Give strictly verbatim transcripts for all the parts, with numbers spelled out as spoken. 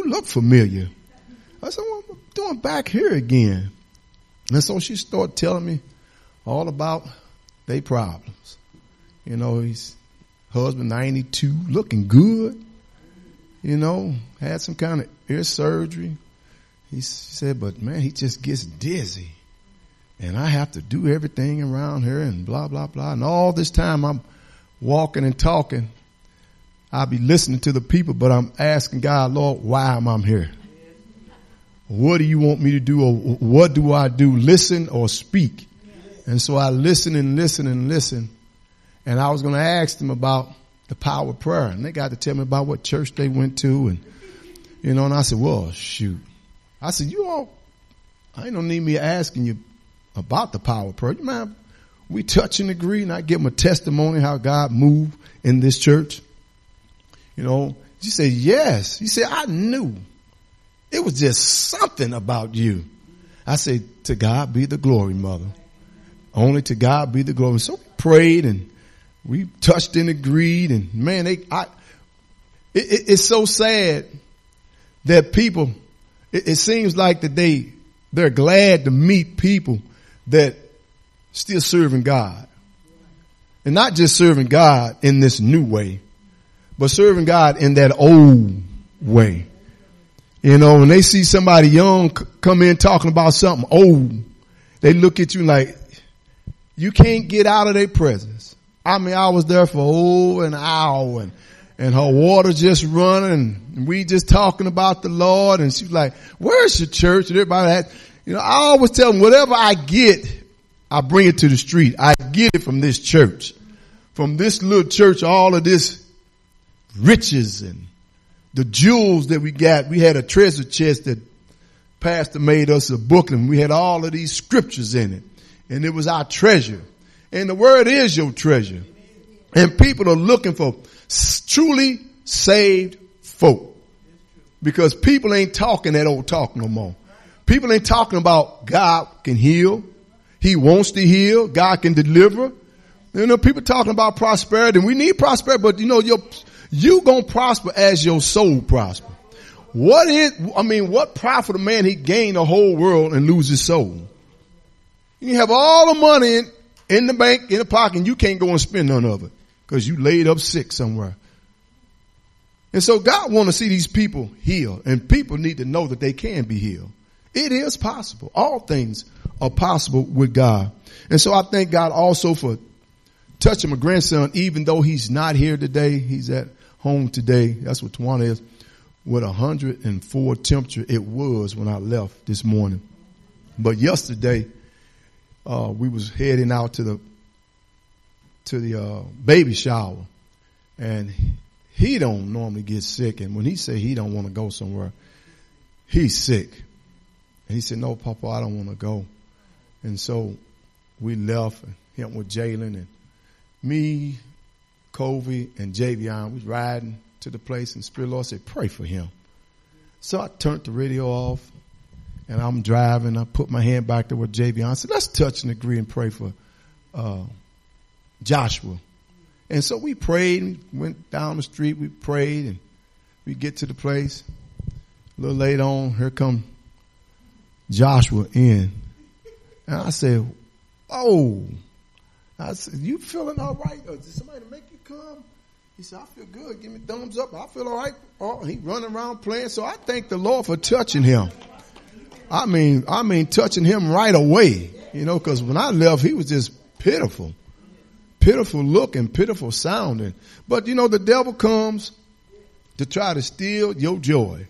look familiar. I said, what am I doing back here again? And so she started telling me all about their problems. You know, his husband, ninety-two, looking good. You know, had some kind of ear surgery. He said, but man, he just gets dizzy. And I have to do everything around here and blah, blah, blah. And all this time I'm walking and talking. I'll be listening to the people, but I'm asking God, Lord, why am I here? What do you want me to do, or what do I do? Listen or speak? And so I listen and listen and listen. And I was going to ask them about the power of prayer. And they got to tell me about what church they went to. And, you know, and I said, well, shoot. I said, you all, I don't need me asking you about the power of prayer. You mind we touch and agree, and I give them a testimony how God moved in this church? You know, she said, yes. He said, I knew. It was just something about you. I said, to God be the glory, mother. Only to God be the glory. So we prayed and we touched and agreed, and man, they, I, it, it, it's so sad that people, it, it seems like that they, they're glad to meet people that still serving God. And not just serving God in this new way, but serving God in that old way. You know, when they see somebody young come in talking about something old, they look at you like you can't get out of their presence. I mean, I was there for over an hour, and, and her water just running, and we just talking about the Lord, and she's like, where's your church? And everybody had, you know, I always tell them, whatever I get, I bring it to the street. I get it from this church. From this little church, all of this riches and the jewels that we got. We had a treasure chest that Pastor made us a booklet, and we had all of these scriptures in it. And it was our treasure. And the word is your treasure. And people are looking for truly saved folk. Because people ain't talking that old talk no more. People ain't talking about God can heal. He wants to heal. God can deliver. You know, people talking about prosperity, and we need prosperity, but you know, your, you gonna prosper as your soul prosper. What is, I mean, what profit a man he gain the whole world and lose his soul? You have all the money in, in the bank, in the pocket, and you can't go and spend none of it because you laid up sick somewhere. And so God want to see these people healed, and people need to know that they can be healed. It is possible. All things are possible with God. And so I thank God also for touching my grandson, even though he's not here today. He's at home today. That's what Tawana is. With one hundred four temperature, it was when I left this morning. But yesterday, uh, we was heading out to the, to the, uh, baby shower, and he don't normally get sick. And when he say he don't want to go somewhere, he's sick. And he said, no, Papa, I don't want to go. And so we left, and he went with Jalen, and me, Covey, and Javion. We was riding to the place, and Spirit Lord said, pray for him. So I turned the radio off, and I'm driving. I put my hand back there with Javion. I said, let's touch and agree and pray for uh, Joshua. And so we prayed, and went down the street. We prayed, and we get to the place. A little later on, here come Joshua in. And I said, oh. I said, you feeling all right? Or did somebody make you come? He said, I feel good. Give me thumbs up. I feel all right. Oh, he running around playing. So I thank the Lord for touching him. I mean, I mean, touching him right away. You know, because when I left, he was just pitiful. Pitiful looking, pitiful sounding. But, you know, the devil comes to try to steal your joy.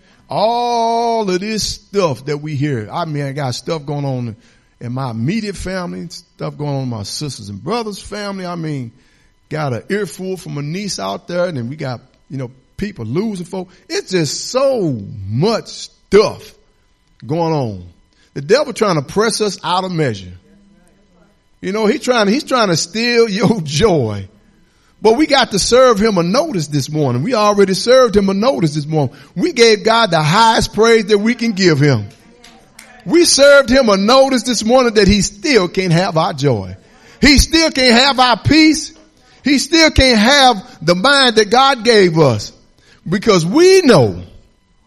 All of this stuff that we hear. I mean, I got stuff going on in my immediate family, stuff going on in my sisters and brothers' family. I mean, got an earful from a niece out there, and then we got, you know, people losing folk. It's just so much stuff going on. The devil trying to press us out of measure. You know, he trying, he's trying to steal your joy. But we got to serve him a notice this morning. We already served him a notice this morning. We gave God the highest praise that we can give him. We served him a notice this morning that he still can't have our joy. He still can't have our peace. He still can't have the mind that God gave us. Because we know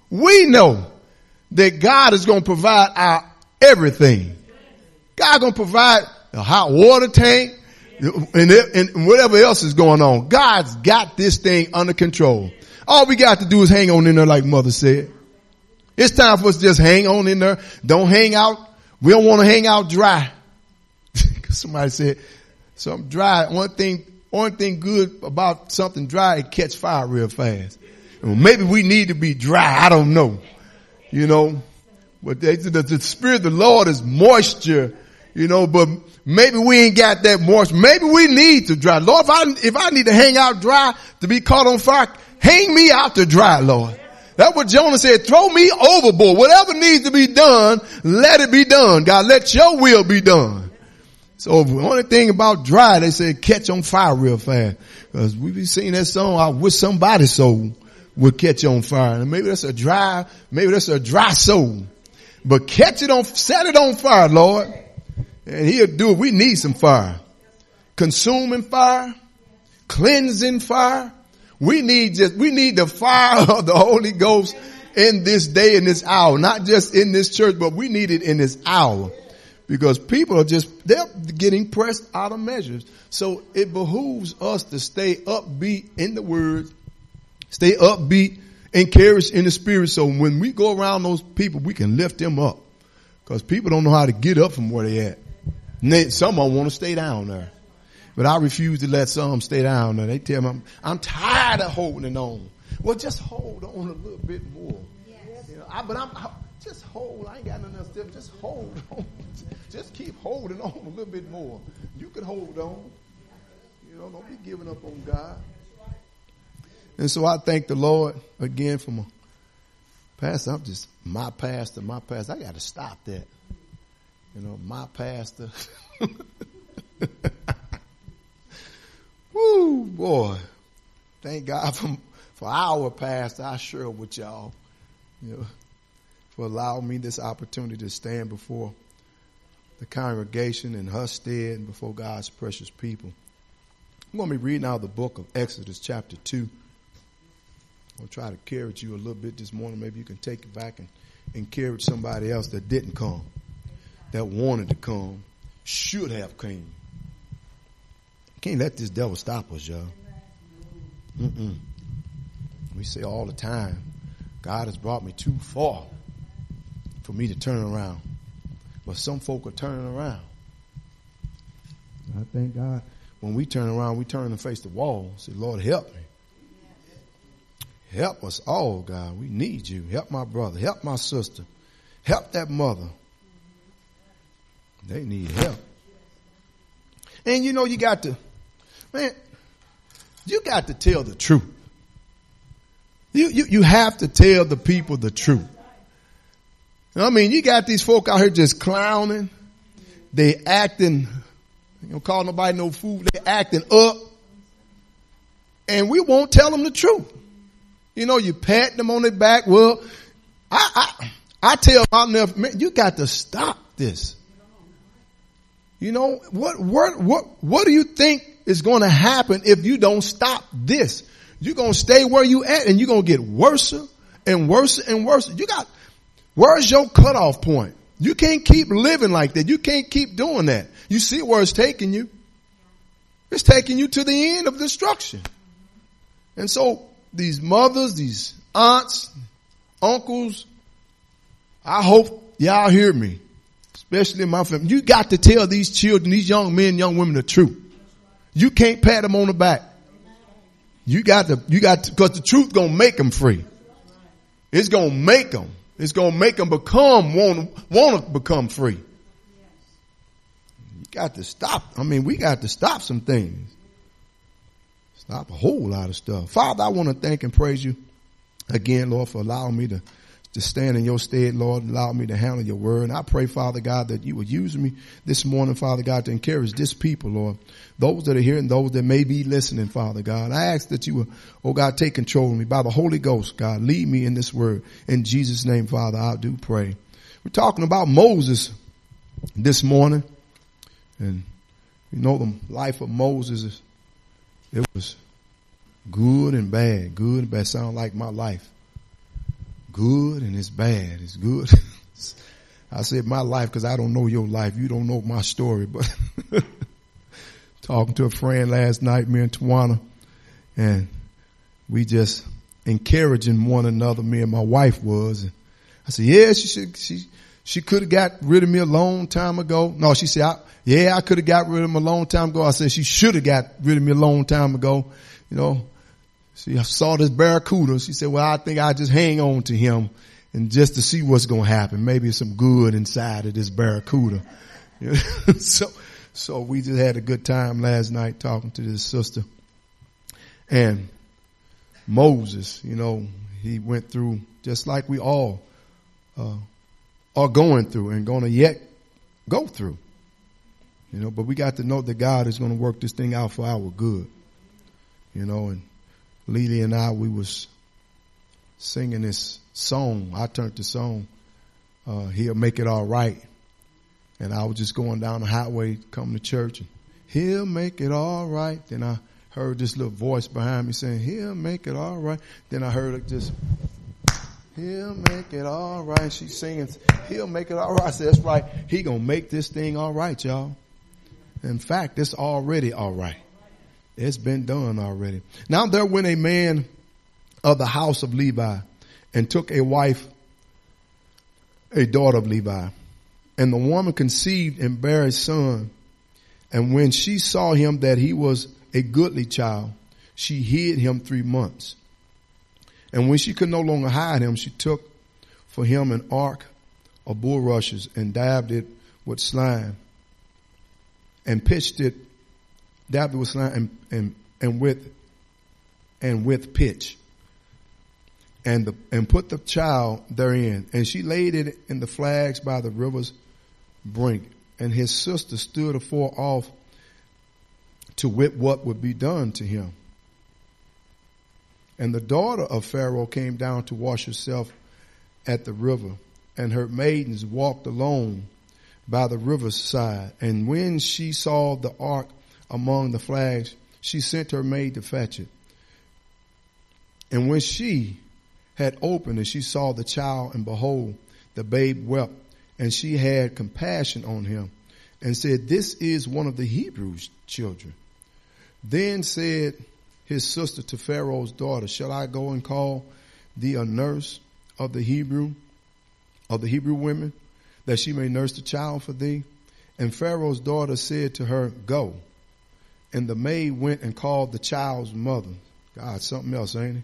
we know that God is going to provide our everything. God going to provide a hot water tank and, and whatever else is going on. God's got this thing under control. All we got to do is hang on in there like Mother said. It's time for us to just hang on in there. Don't hang out. We don't want to hang out dry. Somebody said something dry. One thing, one thing good about something dry, it catch fire real fast. And maybe we need to be dry. I don't know. You know, but they, the, the Spirit of the Lord is moisture, you know, but maybe we ain't got that moisture. Maybe we need to dry. Lord, if I, if I need to hang out dry to be caught on fire, hang me out to dry, Lord. That's what Jonah said. Throw me overboard. Whatever needs to be done, let it be done. God, let your will be done. So the only thing about dry, they say catch on fire real fast. Cause we be singing that song, I wish somebody's soul would catch on fire. And maybe that's a dry, maybe that's a dry soul. But catch it on, set it on fire, Lord. And he'll do it. We need some fire. Consuming fire. Cleansing fire. We need just, we need the fire of the Holy Ghost in this day and this hour. Not just in this church, but we need it in this hour. Because people are just, they're getting pressed out of measures. So it behooves us to stay upbeat in the word, stay upbeat, encouraged in the spirit. So when we go around those people, we can lift them up. Because people don't know how to get up from where they at. And they, some of them want to stay down there. But I refuse to let some stay down there. They tell me, I'm, I'm tired of holding on. Well, just hold on a little bit more. Yes. You know, I, but I'm, I, just hold. I ain't got nothing else to do. Just hold on. Just keep holding on a little bit more. You can hold on. You know, don't be giving up on God. And so I thank the Lord again for my pastor. I'm just my pastor, my pastor. I got to stop that. You know, my pastor. Woo, boy. Thank God for, for our pastor. I share with y'all, you know, for allowing me this opportunity to stand before the congregation in her stead and before God's precious people. I'm going to be reading out of the book of Exodus chapter two. I'll try to encourage you a little bit this morning. Maybe you can take it back and encourage somebody else that didn't come, that wanted to come, should have came. Can't let this devil stop us, y'all. Mm-mm. We say all the time, God has brought me too far for me to turn around. But some folk are turning around. I thank God when we turn around, we turn and face the wall. Say, Lord, help me. Help us all, God. We need you. Help my brother. Help my sister. Help that mother. They need help. And you know, you got to, man, you got to tell the truth. You, you, you have to tell the people the truth. I mean, you got these folk out here just clowning. They acting, you don't call nobody no fool. They acting up. And we won't tell them the truth. You know, you pat them on their back. Well, I, I, I tell my nephew, man, you got to stop this. You know, what, what, what, what do you think is going to happen if you don't stop this? You're going to stay where you at and you're going to get worse and worse and worse. You got, where's your cutoff point? You can't keep living like that. You can't keep doing that. You see where it's taking you. It's taking you to the end of destruction. And so these mothers, these aunts, uncles, I hope y'all hear me, especially in my family. You got to tell these children, these young men, young women the truth. You can't pat them on the back. You got to, you got to, cause the truth gonna make them free. It's gonna make them. It's going to make them become, want, want to become free. You got to stop. I mean, we got to stop some things. Stop a whole lot of stuff. Father, I want to thank and praise you again, Lord, for allowing me to, to stand in your stead, Lord, allow me to handle your word. And I pray, Father God, that you would use me this morning, Father God, to encourage this people, Lord. Those that are here and those that may be listening, Father God. I ask that you would, oh God, take control of me by the Holy Ghost, God. Lead me in this word. In Jesus' name, Father, I do pray. We're talking about Moses this morning. And you know the life of Moses, is, it was good and bad. Good and bad. Sound like my life. good and it's bad. It's good. I said my life because I don't know your life. You don't know my story. But talking to a friend last night, me and Tawana, and we just encouraging one another. Me and my wife was. And I said, yeah, she should. She she could have got rid of me a long time ago. No, she said, I, yeah, I could have got rid of him a long time ago. I said she should have got rid of me a long time ago. You know, she saw this barracuda. She said, well, I think I just hang on to him and just to see what's going to happen. Maybe some good inside of this barracuda. so, so we just had a good time last night talking to this sister. And Moses, you know, he went through just like we all uh, are going through and going to yet go through. You know, but we got to know that God is going to work this thing out for our good. You know, and Lily and I, we was singing this song. I turned the song, uh, He'll Make It All Right. And I was just going down the highway coming to church, and He'll make it all right. Then I heard this little voice behind me saying, He'll make it all right. Then I heard it just, He'll make it all right. She's singing, He'll make it all right. I said, that's right. He gonna make this thing all right, y'all. In fact, it's already all right. It's been done already. Now there went a man of the house of Levi and took a wife, a daughter of Levi. And the woman conceived and bare a son. And when she saw him that he was a goodly child, she hid him three months. And when she could no longer hide him, she took for him an ark of bulrushes and dabbed it with slime and pitched it, dabbed it with slime and, and, and with, and with pitch. And the, and put the child therein. And she laid it in the flags by the river's brink. And his sister stood afar off to wit what would be done to him. And the daughter of Pharaoh came down to wash herself at the river, and her maidens walked alone by the river's side. And when she saw the ark among the flags, she sent her maid to fetch it. And when she had opened it, she saw the child, and behold, the babe wept. And she had compassion on him and said, this is one of the Hebrews' children. Then said his sister to Pharaoh's daughter, shall I go and call thee a nurse of the Hebrew, of the Hebrew women, that she may nurse the child for thee? And Pharaoh's daughter said to her, go. And the maid went and called the child's mother. God, something else, ain't it?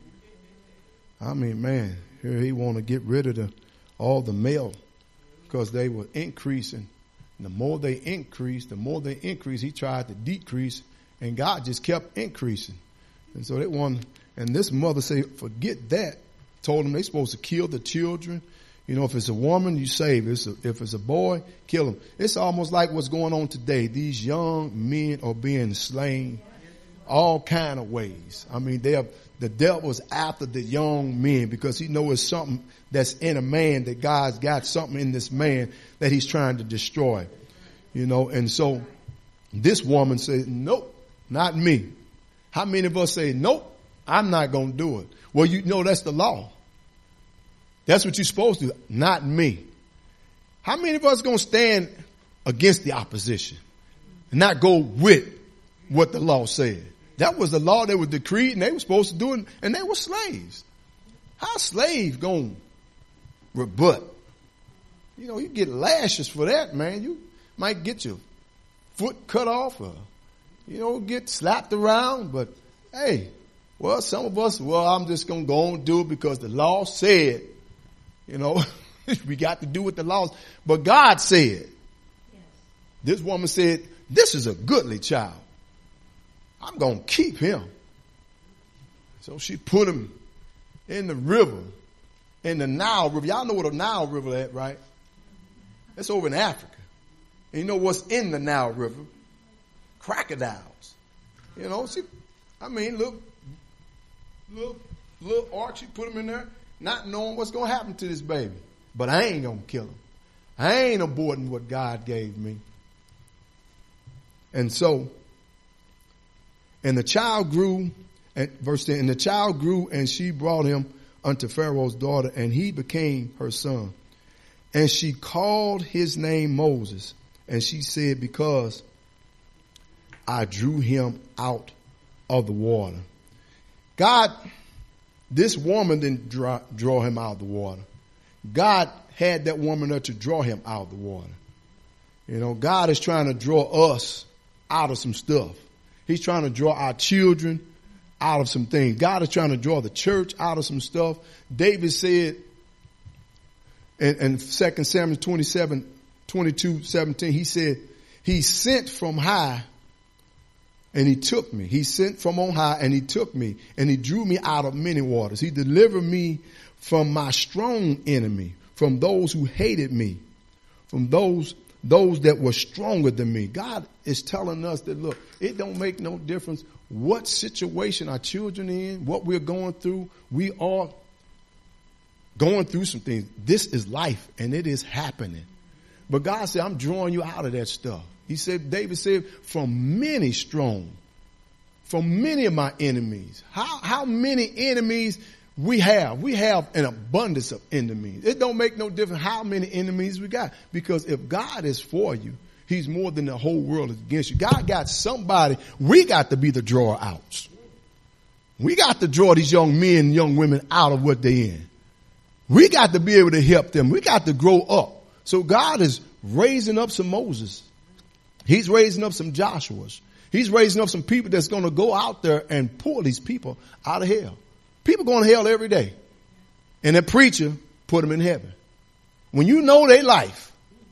I mean, man, here he want to get rid of the, all the male because they were increasing. And the more they increased, the more they increased, he tried to decrease, and God just kept increasing. And so they wanted, and this mother said, forget that. Told them they're supposed to kill the children. You know, if it's a woman, you save. If it's a, if it's a boy, kill him. It's almost like what's going on today. These young men are being slain all kind of ways. I mean, they are, the devil's after the young men because he knows something that's in a man, that God's got something in this man that he's trying to destroy. You know, and so this woman said, nope, not me. How many of us say, nope, I'm not going to do it? Well, you know, that's the law. That's what you're supposed to do. Not me. How many of us are going to stand against the opposition and not go with what the law said? That was the law that was decreed, and they were supposed to do it, and they were slaves. How slaves going to rebut? You know, you get lashes for that, man. You might get your foot cut off or, you know, get slapped around. But, hey, well, some of us, well, I'm just going to go and do it because the law said, you know, we got to do what the law. But God said, yes. This woman said, this is a goodly child. I'm going to keep him. So she put him in the river, in the Nile River. Y'all know what a Nile River is, right? That's over in Africa. And you know what's in the Nile River? Crocodiles. You know, she, I mean, look, little, little ark, she put him in there, not knowing what's going to happen to this baby. But I ain't going to kill him. I ain't aborting what God gave me. And so, and the child grew, at verse ten, and the child grew, and she brought him unto Pharaoh's daughter, and he became her son. And she called his name Moses, and she said, because I drew him out of the water. God, this woman didn't draw, draw him out of the water. God had that woman there to draw him out of the water. You know, God is trying to draw us out of some stuff. He's trying to draw our children out of some things. God is trying to draw the church out of some stuff. David said in, in Second Samuel twenty-seven, twenty-two, seventeen, he said, he sent from high and he took me. He sent from on high and he took me, and he drew me out of many waters. He delivered me from my strong enemy, from those who hated me, from those those that were stronger than me. God is telling us that, look, it don't make no difference what situation our children in, what we're going through. We are going through some things. This is life, and it is happening. But God said, I'm drawing you out of that stuff. He said, David said, from many strong, from many of my enemies. How, how many enemies we have? We have an abundance of enemies. It don't make no difference how many enemies we got. Because if God is for you, he's more than the whole world is against you. God got somebody. We got to be the drawer outs. We got to draw these young men and young women out of what they're in. We got to be able to help them. We got to grow up. So God is raising up some Moses. He's raising up some Joshuas. He's raising up some people that's going to go out there and pull these people out of hell. People going to hell every day. And the preacher put them in heaven. When you know their life,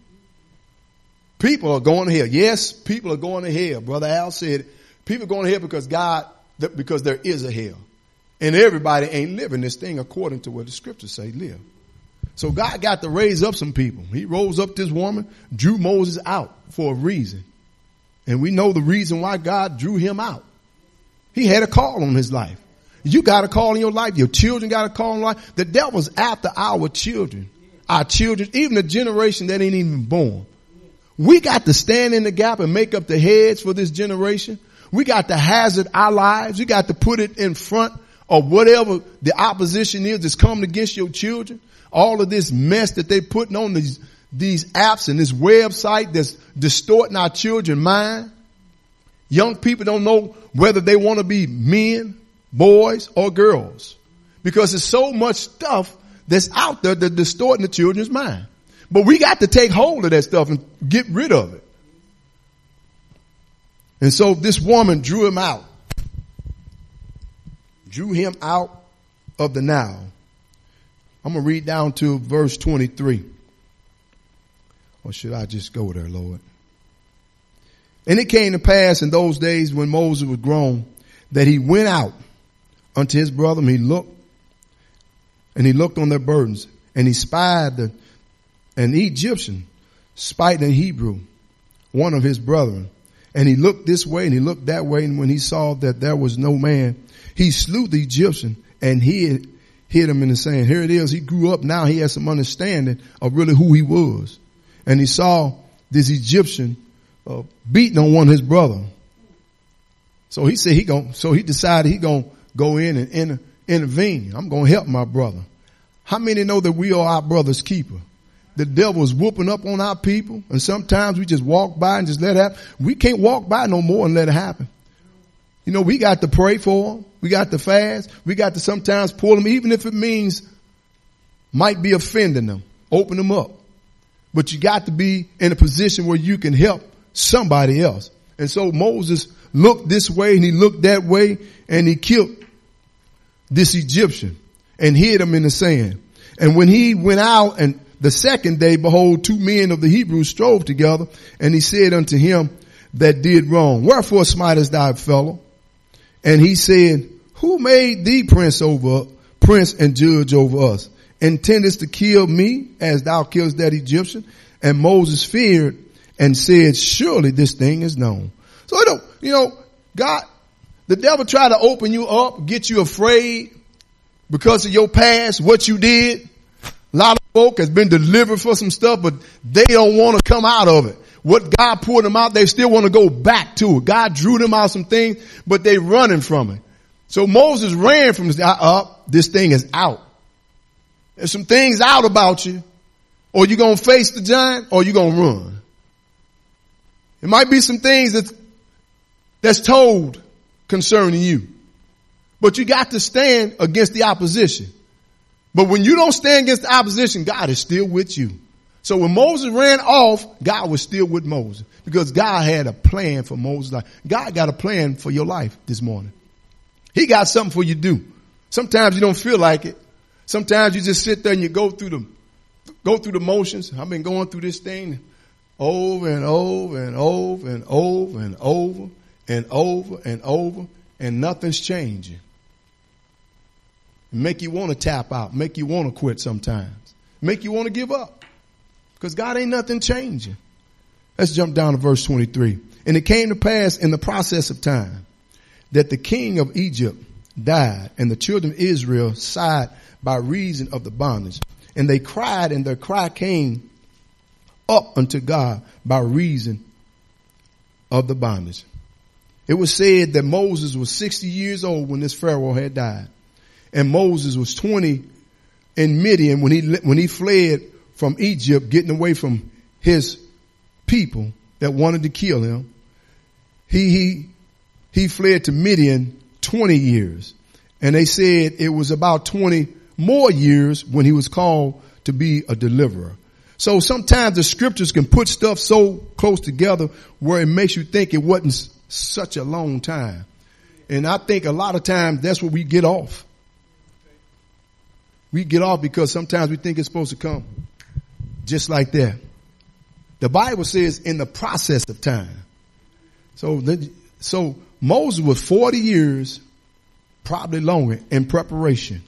people are going to hell. Yes, people are going to hell. Brother Al said, people are going to hell because God, because there is a hell. And everybody ain't living this thing according to what the scriptures say live. So God got to raise up some people. He rose up this woman, drew Moses out for a reason. And we know the reason why God drew him out. He had a call on his life. You got a call in your life. Your children got a call in life. The devil's after our children, our children, even the generation that ain't even born. We got to stand in the gap and make up the heads for this generation. We got to hazard our lives. We got to put it in front of whatever the opposition is that's coming against your children. All of this mess that they putting on these, these apps and this website that's distorting our children's mind. Young people don't know whether they want to be men, boys, or girls, because there's so much stuff that's out there that's distorting the children's mind. But we got to take hold of that stuff and get rid of it. And so this woman drew him out, drew him out of the Nile. I'm going to read down to verse twenty-three. Or should I just go there, Lord? And it came to pass in those days when Moses was grown that he went out unto his brother, and he looked, and he looked on their burdens, and he spied the, an Egyptian spied a Hebrew, one of his brethren. And he looked this way and he looked that way, and when he saw that there was no man, he slew the Egyptian and hid, hid him in the sand. Here it is. He grew up now. He has some understanding of really who he was. And he saw this Egyptian uh, beating on one of his brother. So he said he gon' so he decided he gonna go in and inter, intervene. I'm gonna help my brother. How many know that we are our brother's keeper? The devil is whooping up on our people, and sometimes we just walk by and just let it happen. We can't walk by no more and let it happen. You know, we got to pray for them. We got to fast. We got to sometimes pull them, even if it means might be offending them. Open them up. But you got to be in a position where you can help somebody else. And so Moses looked this way and he looked that way, and he killed this Egyptian and hid him in the sand. And when he went out and the second day, behold, two men of the Hebrews strove together, and he said unto him that did wrong, wherefore smitest thou fellow? And he said, who made thee prince over, prince and judge over us? Intendest to kill me as thou killest that Egyptian? And Moses feared and said, surely this thing is known. So, you know, God, the devil tried to open you up, get you afraid because of your past, what you did. A lot of folk has been delivered for some stuff, but they don't want to come out of it. What God pulled them out, they still want to go back to it. God drew them out some things, but they running from it. So Moses ran from this. Uh, this thing is out. There's some things out about you. Or you're going to face the giant or you're going to run. It might be some things that's, that's told concerning you. But you got to stand against the opposition. But when you don't stand against the opposition, God is still with you. So when Moses ran off, God was still with Moses because God had a plan for Moses' life. God got a plan for your life this morning. He got something for you to do. Sometimes you don't feel like it. Sometimes you just sit there and you go through the, go through the motions. I've been going through this thing over and over and over and over and over and over and over and nothing's changing. Make you want to tap out, make you want to quit sometimes, make you want to give up because God ain't nothing changing. Let's jump down to verse twenty-three. And it came to pass in the process of time that the king of Egypt died and the children of Israel sighed by reason of the bondage. And they cried and their cry came up unto God by reason of the bondage. It was said that Moses was sixty years old when this Pharaoh had died. And Moses was twenty in Midian when he, when he fled from Egypt, getting away from his people that wanted to kill him. He, he, he fled to Midian twenty years. And they said it was about twenty more years when he was called to be a deliverer. So sometimes the scriptures can put stuff so close together where it makes you think it wasn't such a long time. And I think a lot of times that's where we get off. We get off because sometimes we think it's supposed to come just like that. The Bible says in the process of time. So, the, so Moses was forty years, probably longer, in preparation.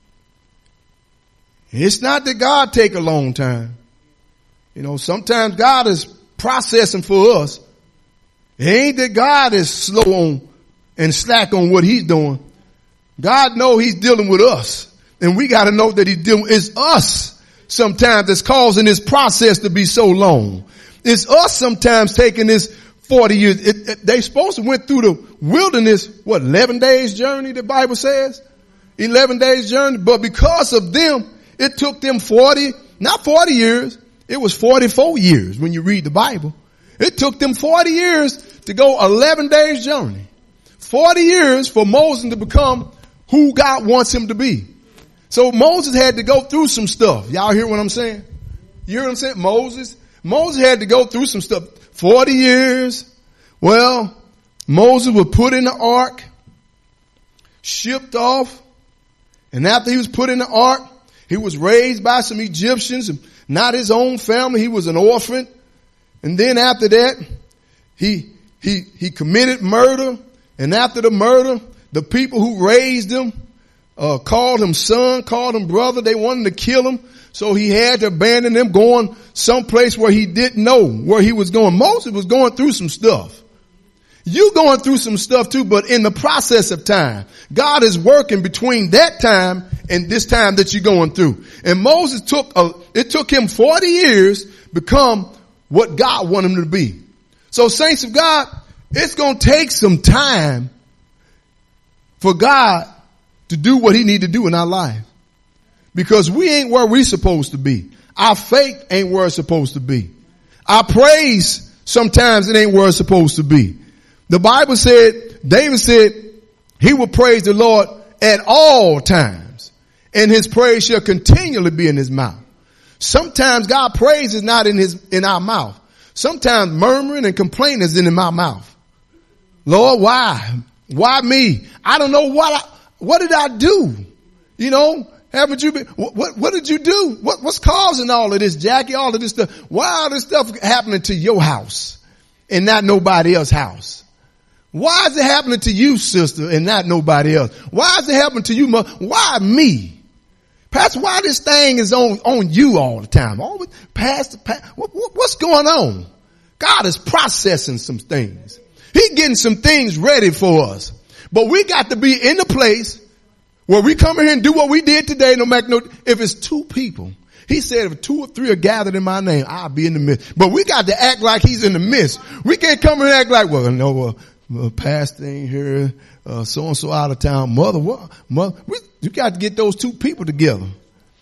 It's not that God take a long time. You know, sometimes God is processing for us. It ain't that God is slow on and slack on what he's doing. God know he's dealing with us. And we got to know that he's dealing, it's us sometimes that's causing this process to be so long. It's us sometimes taking this forty years. It, it, they supposed to went through the wilderness, what, eleven days journey, the Bible says? eleven days journey. But because of them, it took them forty, not forty years. It was forty-four years when you read the Bible. It took them forty years to go eleven days journey. forty years for Moses to become who God wants him to be. So Moses had to go through some stuff. Y'all hear what I'm saying? You hear what I'm saying? Moses, Moses had to go through some stuff. forty years. Well, Moses was put in the ark, shipped off. And after he was put in the ark, he was raised by some Egyptians, not his own family. He was an orphan. And then after that, he, he, he committed murder. And after the murder, the people who raised him, Uh, called him son, called him brother. They wanted to kill him. So he had to abandon them, going someplace where he didn't know where he was going. Moses was going through some stuff. You going through some stuff too, but in the process of time, God is working between that time and this time that you're going through. And Moses took, a, it took him forty years to become what God wanted him to be. So saints of God, it's going to take some time for God to do what he need to do in our life. Because we ain't where we supposed to be. Our faith ain't where it's supposed to be. Our praise, sometimes it ain't where it's supposed to be. The Bible said, David said, he will praise the Lord at all times, and his praise shall continually be in his mouth. Sometimes God praise is not in his, in our mouth. Sometimes murmuring and complaining is in my mouth. Lord, why? Why me? I don't know what I, What did I do? You know, haven't you been, what, what, what did you do? What, what's causing all of this, Jackie, all of this stuff? Why all this stuff happening to your house and not nobody else's house? Why is it happening to you, sister, and not nobody else? Why is it happening to you, mother? Why me? Pastor, why this thing is on, on you all the time? Always, Pastor, Pastor what, what, what's going on? God is processing some things. He's getting some things ready for us. But we got to be in the place where we come in here and do what we did today, no matter no, if it's two people. He said if two or three are gathered in my name, I'll be in the midst. But we got to act like he's in the midst. We can't come and act like, well, no, uh, uh, pastor ain't here, uh, so-and-so out of town. Mother, what? Mother, we, you got to get those two people together.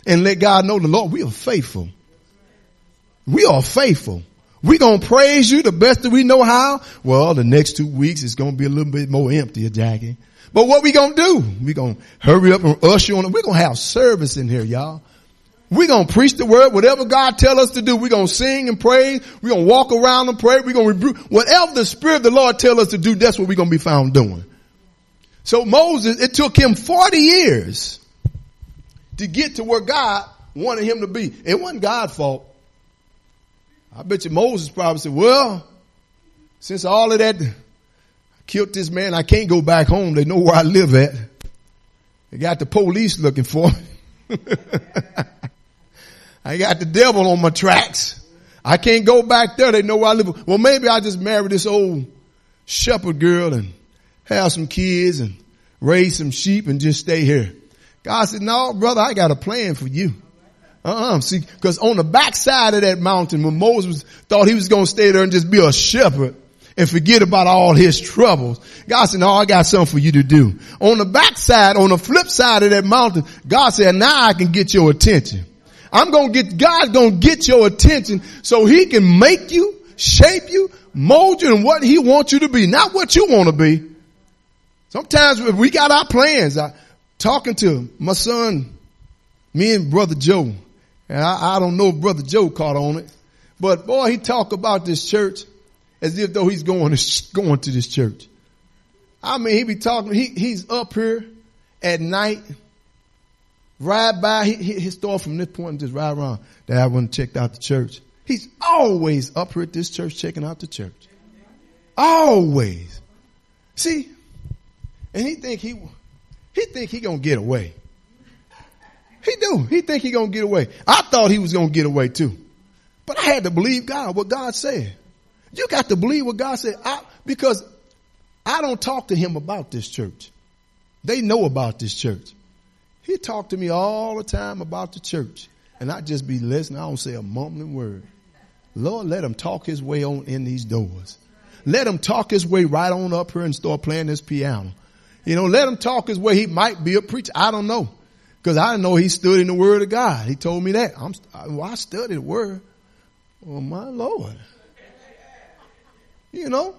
and let God know the Lord, we are faithful. We are faithful. We're going to praise you the best that we know how. Well, the next two weeks is going to be a little bit more empty, Jackie. But what we going to do? We're going to hurry up and usher on. We're going to have service in here, y'all. We're going to preach the word. Whatever God tell us to do, we're going to sing and praise. We're going to walk around and pray. We're going to rebuke. Whatever the Spirit of the Lord tell us to do, that's what we're going to be found doing. So Moses, it took him forty years to get to where God wanted him to be. It wasn't God's fault. I bet you Moses probably said, well, since all of that, I killed this man, I can't go back home. They know where I live at. They got the police looking for me. I got the devil on my tracks. I can't go back there. They know where I live. Well, maybe I just marry this old shepherd girl and have some kids and raise some sheep and just stay here. God said, no, brother, I got a plan for you. Uh-uh. See, because on the backside of that mountain, when Moses thought he was going to stay there and just be a shepherd and forget about all his troubles, God said, no, I got something for you to do. On the backside, on the flip side of that mountain, God said, now I can get your attention. I'm going to get, God's going to get your attention so he can make you, shape you, mold you in what he wants you to be, not what you want to be. Sometimes if we got our plans, I talking to my son, me and Brother Joe, and I, I don't know if Brother Joe caught on it, but boy, he talk about this church as if though he's going to, going to this church. I mean, he be talking, he, he's up here at night, ride by, he, he, his store from this point and just ride around. That I went and checked out the church. He's always up here at this church checking out the church. Always. See, and he think he, he think he gonna get away. He do. He think he gonna get away. I thought he was gonna get away too. But I had to believe God, what God said. You got to believe what God said. I, because I don't talk to him about this church. They know about this church. He talked to me all the time about the church. And I just be listening. I don't say a mumbling word. Lord, let him talk his way on in these doors. Let him talk his way right on up here and start playing this piano. You know, let him talk his way. He might be a preacher. I don't know. Because I know he stood in the word of God. He told me that. I'm, I, well, I studied the word. Oh, my Lord. You know?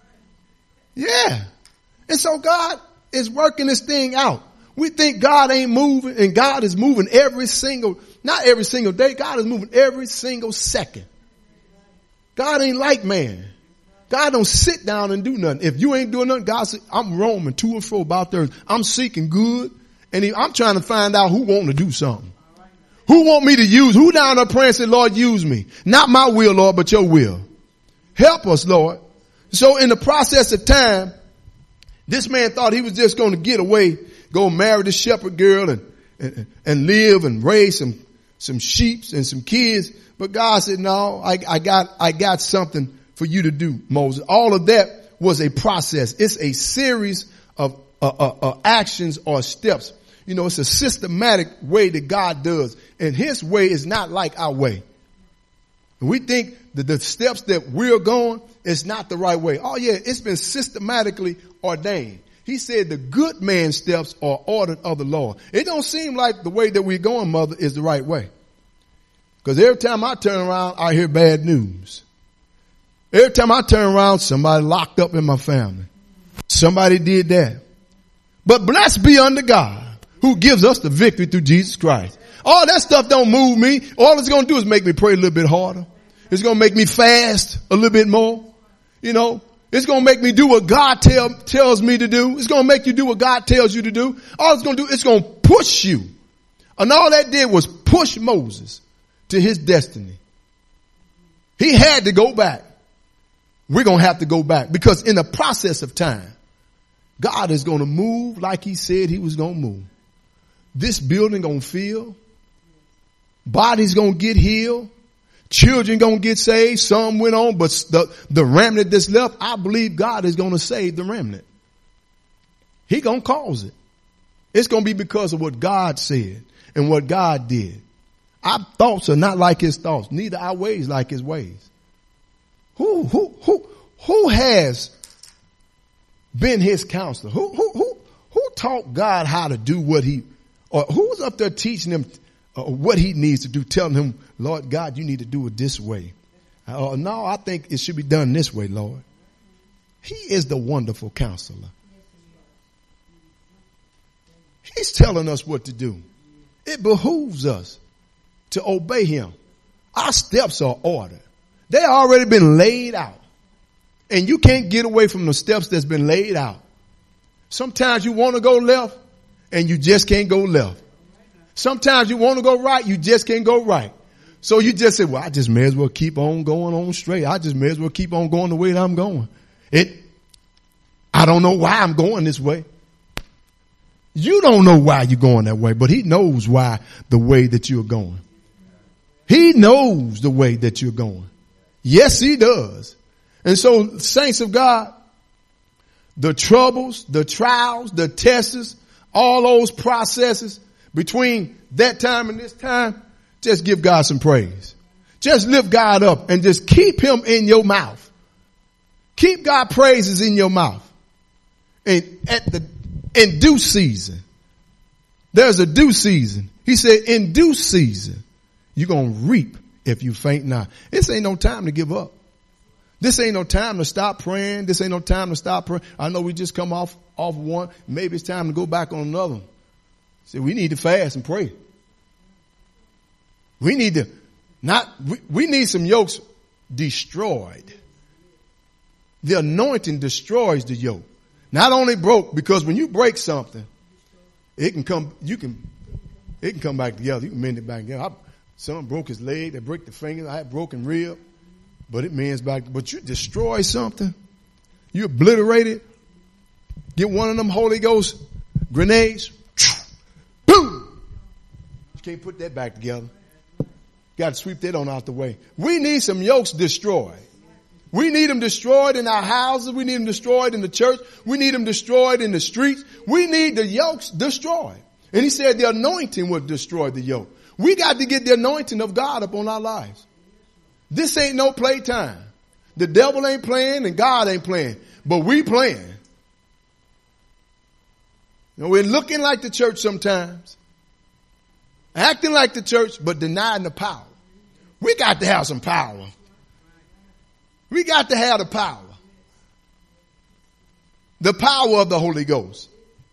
Yeah. And so God is working this thing out. We think God ain't moving, and God is moving every single, not every single day. God is moving every single second. God ain't like man. God don't sit down and do nothing. If you ain't doing nothing, God said, I'm roaming to and fro about there. I'm seeking good. And he, I'm trying to find out who want to do something. Who want me to use? Who down there praying and say, Lord, use me. Not my will, Lord, but your will. Help us, Lord. So in the process of time, this man thought he was just going to get away, go marry this shepherd girl and, and, and live and raise some, some sheep and some kids. But God said, no, I, I got, I got something for you to do, Moses. All of that was a process. It's a series of uh, uh, uh, actions or steps. You know, it's a systematic way that God does. And his way is not like our way. And we think that the steps that we're going is not the right way. Oh, yeah, it's been systematically ordained. He said the good man's steps are ordered of the Lord. It don't seem like the way that we're going, Mother, is the right way. Because every time I turn around, I hear bad news. Every time I turn around, somebody locked up in my family. Somebody did that. But blessed be unto God, who gives us the victory through Jesus Christ. All that stuff don't move me. All it's going to do is make me pray a little bit harder. It's going to make me fast a little bit more. You know, it's going to make me do what God tell, tells me to do. It's going to make you do what God tells you to do. All it's going to do, it's going to push you. And all that did was push Moses to his destiny. He had to go back. We're going to have to go back because in the process of time, God is going to move like he said he was going to move. This building going to fill. Bodies going to get healed. Children going to get saved. Some went on, but the, the remnant that's left, I believe God is going to save the remnant. He going to cause it. It's going to be because of what God said and what God did. Our thoughts are not like his thoughts. Neither our ways like his ways. Who, who, who, who has been his counselor? Who, who, who, who taught God how to do what he, or who was up there teaching him uh, what he needs to do, telling him, Lord God, you need to do it this way. Uh, no, I think it should be done this way, Lord. He is the wonderful counselor. He's telling us what to do. It behooves us to obey him. Our steps are ordered. They already been laid out. And you can't get away from the steps that's been laid out. Sometimes you want to go left and you just can't go left. Sometimes you want to go right, you just can't go right. So you just say, well, I just may as well keep on going on straight. I just may as well keep on going the way that I'm going. It, I don't know why I'm going this way. You don't know why you're going that way, but he knows why the way that you're going. He knows the way that you're going. Yes, he does. And so, saints of God, the troubles, the trials, the tests, all those processes between that time and this time, just give God some praise. Just lift God up and just keep him in your mouth. Keep God praises in your mouth. And at the, in due season, there's a due season. He said, in due season, you're going to reap if you faint not. This ain't no time to give up. This ain't no time to stop praying. This ain't no time to stop praying. I know we just come off, off one. Maybe it's time to go back on another one. See, we need to fast and pray. We need to not, we, we need some yokes destroyed. The anointing destroys the yoke. Not only broke, because when you break something, it can come, you can, it can come back together. You can mend it back together. I, someone broke his leg, they break the finger. I had broken rib, but it mends back. But you destroy something, you obliterate it, get one of them Holy Ghost grenades, boom! You can't put that back together. Got to sweep that on out the way. We need some yokes destroyed. We need them destroyed in our houses. We need them destroyed in the church. We need them destroyed in the streets. We need the yokes destroyed. And he said the anointing would destroy the yoke. We got to get the anointing of God upon our lives. This ain't no playtime. The devil ain't playing and God ain't playing, but we playing. You know, we're looking like the church sometimes, acting like the church, but denying the power. We got to have some power. We got to have the power. The power of the Holy Ghost.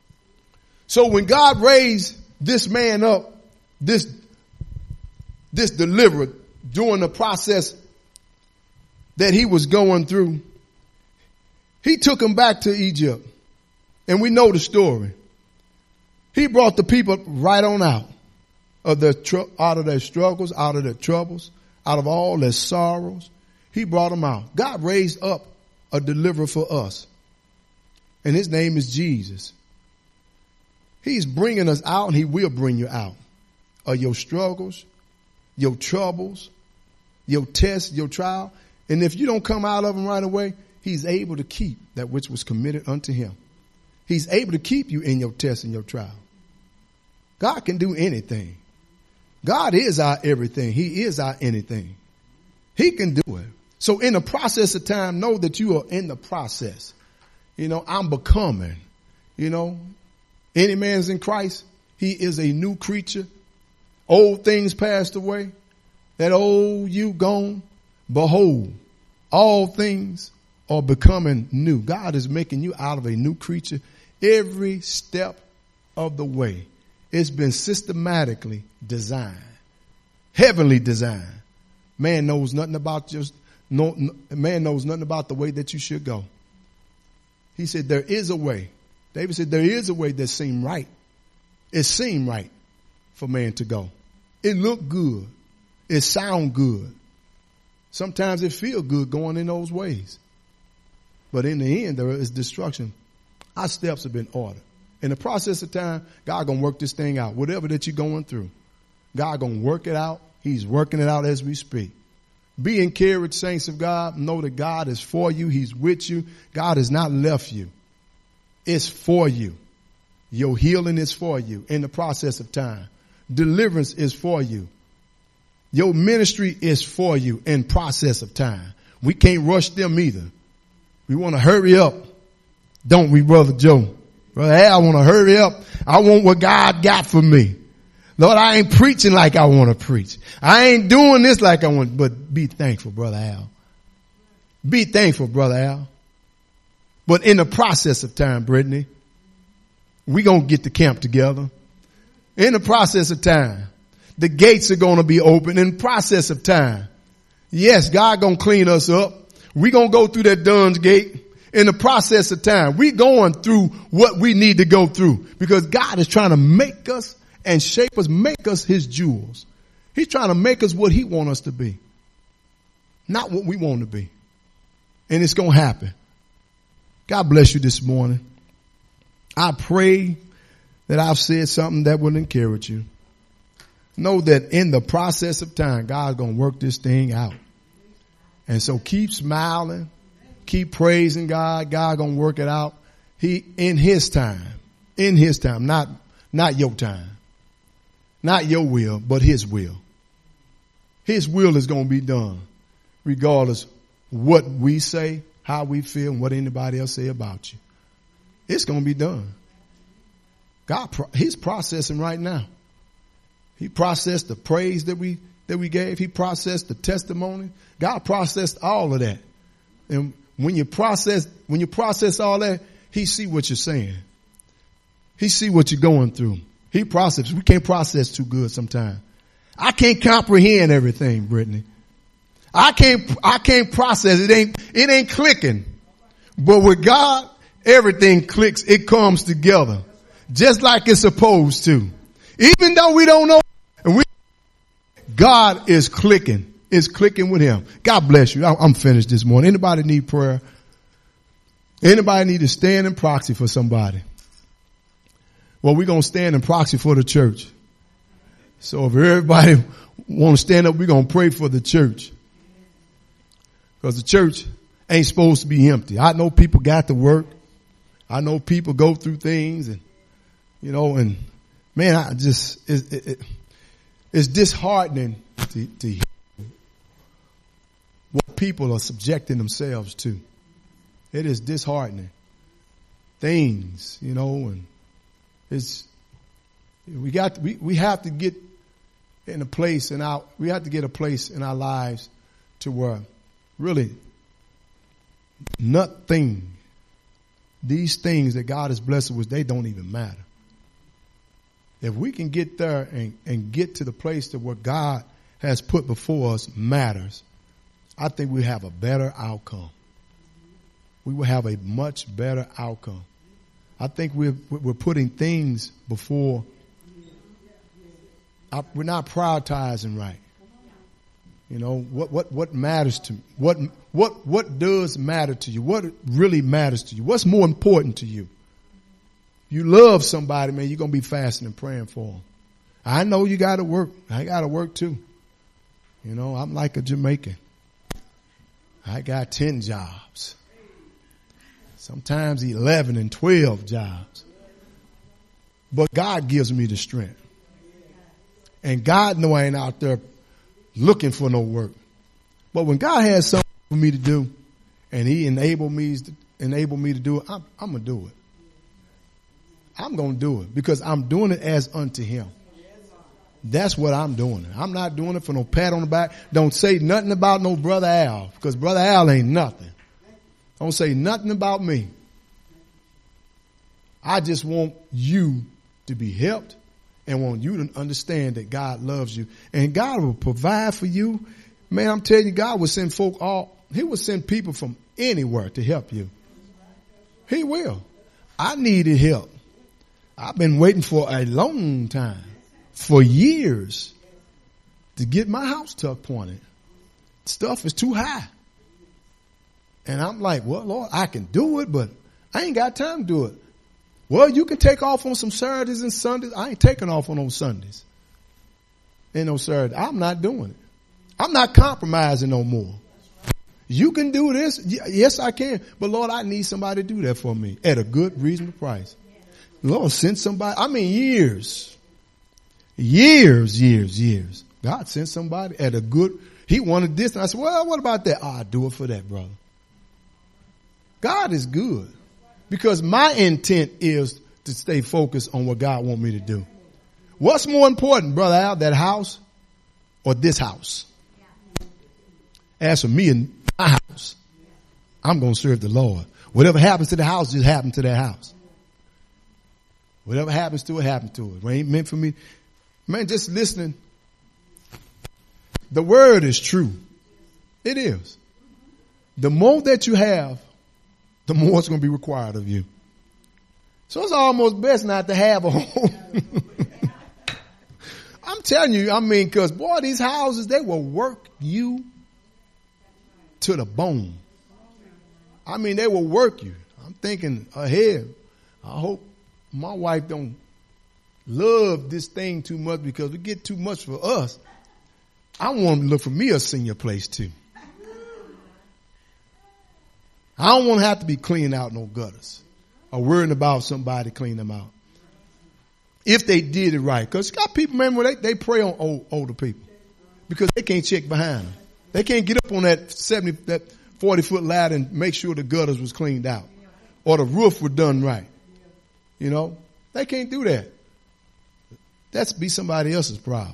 So when God raised this man up, this, this deliverer, during the process that he was going through, he took him back to Egypt. And we know the story. He brought the people right on out of their, out of their struggles, out of their troubles, out of all their sorrows. He brought them out. God raised up a deliverer for us. And his name is Jesus. He's bringing us out, and he will bring you out of your struggles, your troubles, your tests, your trial. And if you don't come out of them right away, he's able to keep that which was committed unto him. He's able to keep you in your test and your trial. God can do anything. God is our everything. He is our anything. He can do it. So in the process of time, know that you are in the process. You know, I'm becoming, you know, any man's in Christ. He is a new creature. Old things passed away. That old you gone. Behold, all things are becoming new. God is making you out of a new creature every step of the way. It's been systematically designed, heavenly designed. Man knows nothing about just no, no man knows nothing about the way that you should go. He said there is a way. David said there is a way that seemed right. It seemed right for man to go. It looked good. It sound good. Sometimes it feel good going in those ways. But in the end, there is destruction. Our steps have been ordered. In the process of time, God gonna work this thing out. Whatever that you're going through, God gonna work it out. He's working it out as we speak. Be encouraged, saints of God. Know that God is for you. He's with you. God has not left you. It's for you. Your healing is for you in the process of time. Deliverance is for you. Your ministry is for you in process of time. We can't rush them either. We want to hurry up. Don't we, Brother Joe? Brother, hey, I want to hurry up. I want what God got for me. Lord, I ain't preaching like I want to preach. I ain't doing this like I want, but be thankful, Brother Al. Be thankful, Brother Al. But in the process of time, Brittany, we gonna get the camp together. In the process of time, the gates are gonna be open. In the process of time, yes, God gonna clean us up. We gonna go through that Dunn's gate. In the process of time, we going through what we need to go through because God is trying to make us and shape us, make us his jewels. He's trying to make us what he wants us to be, not what we want to be. And it's going to happen. God bless you this morning. I pray that I've said something that will encourage you. Know that in the process of time, God's going to work this thing out. And so keep smiling. Keep praising God. God going to work it out. He, in his time, in his time, not, not your time, not your will, but his will. His will is going to be done regardless what we say, how we feel, and what anybody else say about you. It's going to be done. God, he's processing right now. He processed the praise that we, that we gave. He processed the testimony. God processed all of that. And when you process, when you process all that, he see what you're saying. He see what you're going through. He processes. We can't process too good sometimes. I can't comprehend everything, Brittany. I can't, I can't process. It ain't, it ain't clicking. But with God, everything clicks. It comes together just like it's supposed to. Even though we don't know, and we, God is clicking. It's clicking with him. God bless you. I'm finished this morning. Anybody need prayer? Anybody need to stand in proxy for somebody? Well, we're going to stand in proxy for the church. So if everybody want to stand up, we're going to pray for the church. Because the church ain't supposed to be empty. I know people got to work. I know people go through things and, you know, and man, I just, it, it, it, it's disheartening to, to hear what people are subjecting themselves to. It is disheartening. Things, you know, and it's, we got, we, we have to get in a place in our, we have to get a place in our lives to where really nothing, these things that God has blessed us with, they don't even matter. If we can get there and, and get to the place that what God has put before us matters, I think we have a better outcome. We will have a much better outcome. I think we're, we're putting things before, we're not prioritizing right. You know, what, what, what matters to, what, what, what does matter to you? What really matters to you? What's more important to you? You love somebody, man, you're going to be fasting and praying for them. I know you got to work. I got to work too. You know, I'm like a Jamaican. I got ten jobs. Sometimes eleven and twelve jobs. But God gives me the strength. And God know I ain't out there looking for no work. But when God has something for me to do and he enabled me, enable me to do it, I'm, I'm going to do it. I'm going to do it because I'm doing it as unto him. That's what I'm doing. I'm not doing it for no pat on the back. Don't say nothing about no Brother Al because Brother Al ain't nothing. Don't say nothing about me. I just want you to be helped and want you to understand that God loves you and God will provide for you. Man, I'm telling you, God will send folk all, he will send people from anywhere to help you. He will. I needed help. I've been waiting for a long time, for years, to get my house tuck pointed. Stuff is too high. And I'm like, well, Lord, I can do it, but I ain't got time to do it. Well, you can take off on some Saturdays and Sundays. I ain't taking off on those Sundays. Ain't no Saturday. I'm not doing it. I'm not compromising no more. You can do this. Yes, I can. But Lord, I need somebody to do that for me at a good, reasonable price. Lord, send somebody. I mean, years, years, years, years. God sent somebody at a good, he wanted this. And I said, well, what about that? Oh, I'll do it for that, brother. God is good because my intent is to stay focused on what God wants me to do. What's more important, Brother Al, that house or this house? As for me and my house, I'm going to serve the Lord. Whatever happens to the house, just happen to that house. Whatever happens to it, happens to it. It ain't meant for me. Man, just listening. The word is true. It is. The more that you have, the more it's going to be required of you. So it's almost best not to have a home. I'm telling you, I mean, because, boy, these houses, they will work you to the bone. I mean, they will work you. I'm thinking ahead. I hope my wife don't love this thing too much because we get too much for us. I want to look for me a senior place too. I don't want to have to be cleaning out no gutters or worrying about somebody cleaning them out. If they did it right. Because got people, remember, they, they prey on old, older people because they can't check behind them. They can't get up on that seventy, that forty foot ladder and make sure the gutters was cleaned out or the roof was done right. You know, they can't do that. That's be somebody else's problem.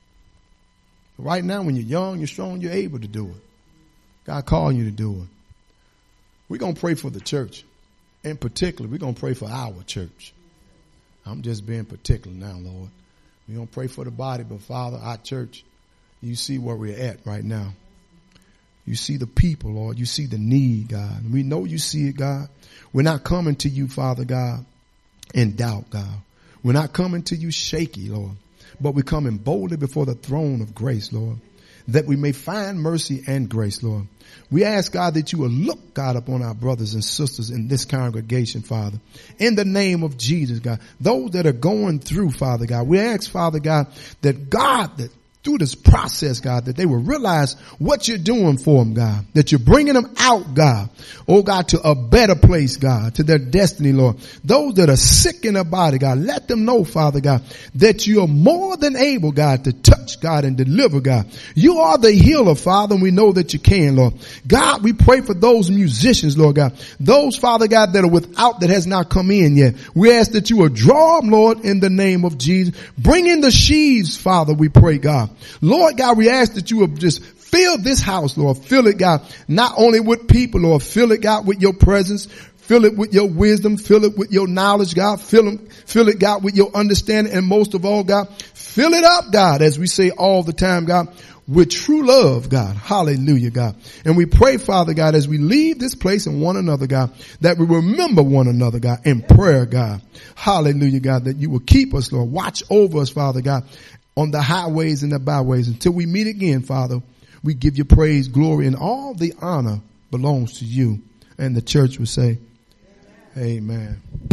Right now, when you're young, you're strong, you're able to do it. God called you to do it. We're going to pray for the church. In particular, we're going to pray for our church. I'm just being particular now, Lord. We're going to pray for the body, but Father, our church, you see where we're at right now. You see the people, Lord. You see the need, God. We know you see it, God. We're not coming to you, Father God, in doubt, God. We're not coming to you shaky, Lord, but we're coming boldly before the throne of grace, Lord, that we may find mercy and grace, Lord. We ask, God, that you will look, God, upon our brothers and sisters in this congregation, Father, in the name of Jesus, God. Those that are going through, Father God, we ask, Father God, that God, that through this process, God, that they will realize what you're doing for them, God, that you're bringing them out, God, oh God, to a better place, God, to their destiny, Lord. Those that are sick in their body, God, let them know, Father God, that you are more than able, God, to touch, God, and deliver, God. You are the healer, Father, and we know that you can, Lord. God, we pray for those musicians, Lord God, those, Father God, that are without, that has not come in yet. We ask that you will draw them, Lord, in the name of Jesus. Bring in the sheaves, Father, we pray, God. Lord God, we ask that you will just fill this house, Lord. Fill it, God, not only with people, Lord. Fill it, God, with your presence. Fill it with your wisdom. Fill it with your knowledge, God. Fill them, fill it, God, with your understanding. And most of all, God, fill it up, God, as we say all the time, God, with true love, God. Hallelujah, God. And we pray, Father God, as we leave this place and one another, God, that we remember one another, God, in prayer, God. Hallelujah, God, that you will keep us, Lord. Watch over us, Father God, on the highways and the byways. Until we meet again, Father, we give you praise, glory, and all the honor belongs to you. And the church will say, Amen. Amen.